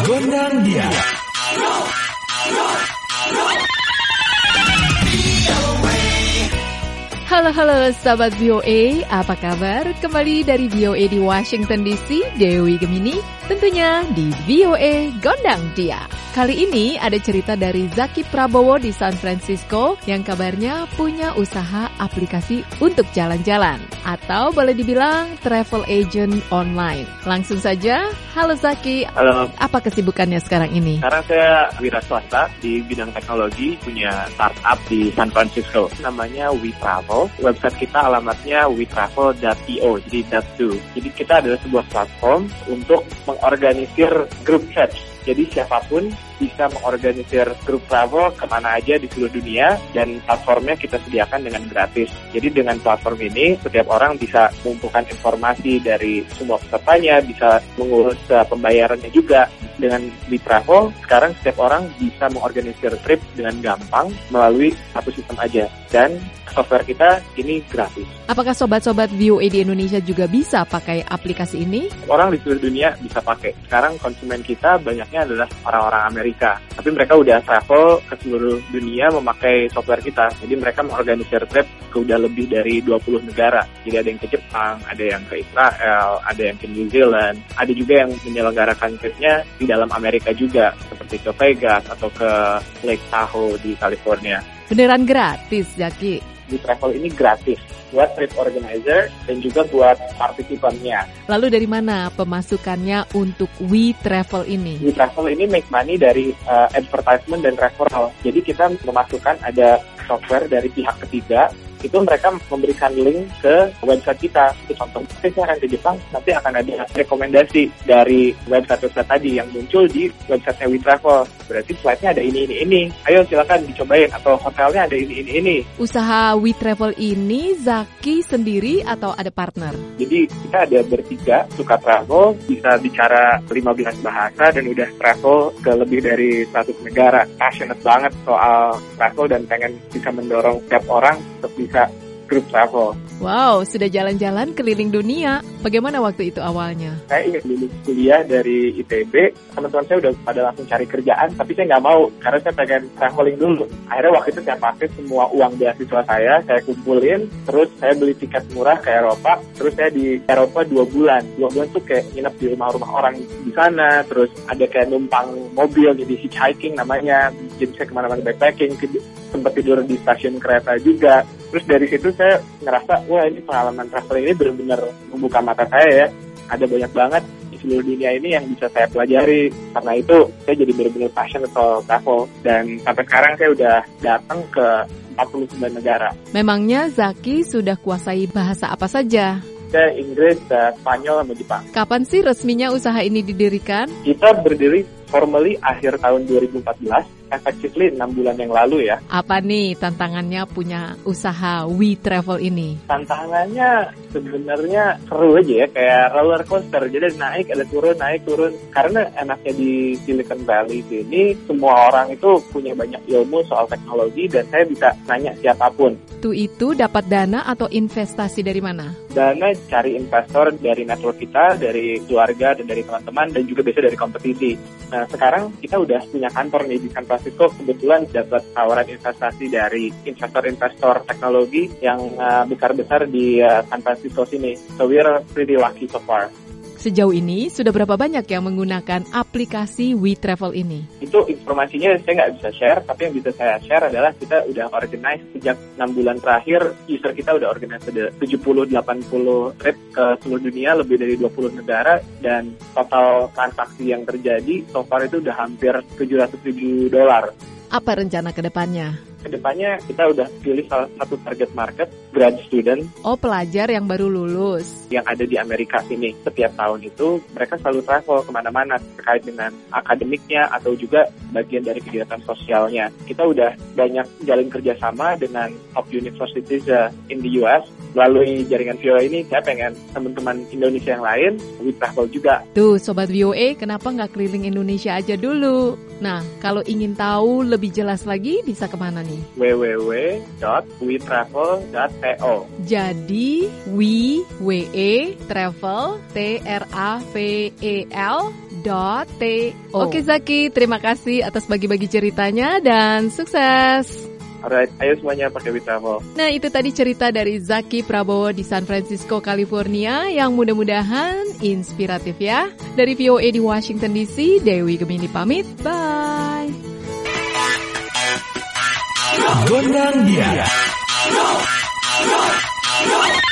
Gondang Dia. Halo sahabat VOA, apa kabar? Kembali dari VOA di Washington DC, Dewi Gemini, tentunya di VOA Gondang Dia. Kali ini ada cerita dari Zaki Prabowo di San Francisco yang kabarnya punya usaha aplikasi untuk jalan-jalan atau boleh dibilang travel agent online. Langsung saja, halo Zaki. Halo. Apa kesibukannya sekarang ini? Sekarang saya wira swasta di bidang teknologi, punya startup di San Francisco. Namanya WeTravel. Website kita alamatnya wetravel.io, jadi .do. Jadi kita adalah sebuah platform untuk mengorganisir group trips. Jadi siapapun bisa mengorganisir grup travel kemana aja di seluruh dunia dan platformnya kita sediakan dengan gratis. Jadi dengan platform ini setiap orang bisa mengumpulkan informasi dari semua pesertanya, bisa mengurus pembayarannya juga. Dengan WeTravel sekarang setiap orang bisa mengorganisir trip dengan gampang melalui satu sistem aja dan software kita ini gratis. Apakah sobat-sobat VOA di Indonesia juga bisa pakai aplikasi ini? Orang di seluruh dunia bisa pakai. Sekarang konsumen kita banyaknya adalah orang-orang Amerika. Tapi mereka udah travel ke seluruh dunia memakai software kita. Jadi mereka mengorganisir trip ke udah lebih dari 20 negara. Jadi ada yang ke Jepang, ada yang ke Israel, ada yang ke New Zealand. Ada juga yang menyelenggarakan tripnya di dalam Amerika juga. Seperti ke Vegas atau ke Lake Tahoe di California. Beneran gratis, Zaki? WeTravel ini gratis buat trip organizer dan juga buat partisipannya. Lalu dari mana pemasukannya untuk WeTravel ini? WeTravel ini make money dari advertisement dan referral. Jadi kita memasukkan ada software dari pihak ketiga, itu mereka memberikan link ke website kita. Contoh, saya akan ke Jepang, nanti akan ada rekomendasi dari website-website tadi yang muncul di website WeTravel. Berarti flightnya ada ini. Ayo silakan dicobain, atau hotelnya ada ini. Usaha WeTravel ini Zaki sendiri atau ada partner? Jadi kita ada bertiga, suka travel, bisa bicara 15 bahasa, dan udah travel ke lebih dari 100 negara. Passionate banget soal travel dan pengen bisa mendorong setiap orang untuk bisa group travel. Wow, sudah jalan-jalan keliling dunia. Bagaimana waktu itu awalnya? Saya ingat lulus kuliah dari ITB, teman-teman saya udah pada langsung cari kerjaan, tapi saya nggak mau, karena saya pengen traveling dulu. Akhirnya waktu itu saya pakai semua uang beasiswa saya kumpulin, terus saya beli tiket murah ke Eropa, terus saya di Eropa 2 bulan. 2 bulan tuh kayak nginep di rumah-rumah orang di sana, terus ada kayak numpang mobil, jadi hitchhiking namanya, jadi saya kemana-mana backpacking, sempat tidur di stasiun kereta juga. Terus dari situ saya ngerasa, wah ini pengalaman traveling ini benar-benar membuka mata saya ya. Ada banyak banget di seluruh dunia ini yang bisa saya pelajari. Karena itu saya jadi benar-benar passionate soal travel. Dan sampai sekarang saya udah datang ke 49 negara. Memangnya Zaki sudah kuasai bahasa apa saja? Saya Inggris, Spanyol, sama Jepang. Kapan sih resminya usaha ini didirikan? Kita berdiri formally akhir tahun 2014. Effectively 6 bulan yang lalu ya. Apa nih tantangannya punya usaha WeTravel ini? Tantangannya sebenarnya seru aja ya, kayak roller coaster. Jadi naik turun. Karena enaknya di Silicon Valley ini, semua orang itu punya banyak ilmu soal teknologi dan saya bisa nanya siapapun. Itu dapat dana atau investasi dari mana? Dana cari investor dari network kita, dari keluarga dan dari teman-teman, dan juga biasanya dari kompetisi. Nah sekarang kita udah punya kantor nih di San Francisco, kebetulan dapat tawaran investasi dari investor-investor teknologi yang besar-besar di San Francisco sini. So we're pretty lucky so far. Sejauh ini sudah berapa banyak yang menggunakan aplikasi WeTravel ini? Itu informasinya saya nggak bisa share, tapi yang bisa saya share adalah kita udah organize sejak 6 bulan terakhir, user kita udah organize ada 70-80 trip ke seluruh dunia, lebih dari 20 negara, dan total transaksi yang terjadi so far itu udah hampir $700,000. Apa rencana ke depannya? Kedepannya kita udah pilih salah satu target market, grad student. Oh, pelajar yang baru lulus. Yang ada di Amerika sini. Setiap tahun itu mereka selalu travel kemana-mana terkait dengan akademiknya atau juga bagian dari kegiatan sosialnya. Kita udah banyak jalin kerjasama dengan top universities in the US melalui jaringan VOA ini saya pengen teman-teman Indonesia yang lain We Travel juga. Tuh Sobat VOA, kenapa nggak keliling Indonesia aja dulu? Nah, kalau ingin tahu lebih jelas lagi bisa kemana nih? www.wetravel.to. Jadi travel.to. Oke Zaki, terima kasih atas bagi-bagi ceritanya dan sukses. Alright, ayo semuanya pakai We Travel. Nah, itu tadi cerita dari Zaki Prabowo di San Francisco, California yang mudah-mudahan inspiratif ya. Dari VOA di Washington DC, Dewi Gemini pamit. Bye. Gondang dia.